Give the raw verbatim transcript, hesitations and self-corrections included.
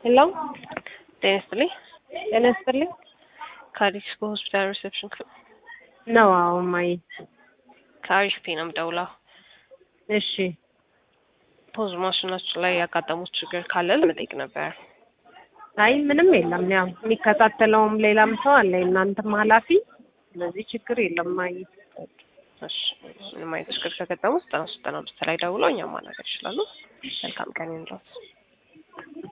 ሄሎ ጤና ይስጥልኝ። ጤና ይስጥልኝ። ከአዲስ ሆስፒታል ሪሴፕሽን ነው? አዎ ማይ ከአሪፍ ነው የምደውለው። እሺ ፖዝ ማሽናችን ላይ ያጋጠሙት ችግር ካለ ለመጠየቅ ነበር። አይ ምንም የለም። ያው የሚከታተለውም ሌላም ሰው አለ፣ እናንተም ኃላፊ። ስለዚህ ችግር የለም ማይ። እሺ ምንም አይነት ችግር ከገጠመው ዘጠና ዘጠና አምስት ላይ ደውለው እኛም ማናገር ይችላሉ። መልካም ቀን ይሁንልዎት።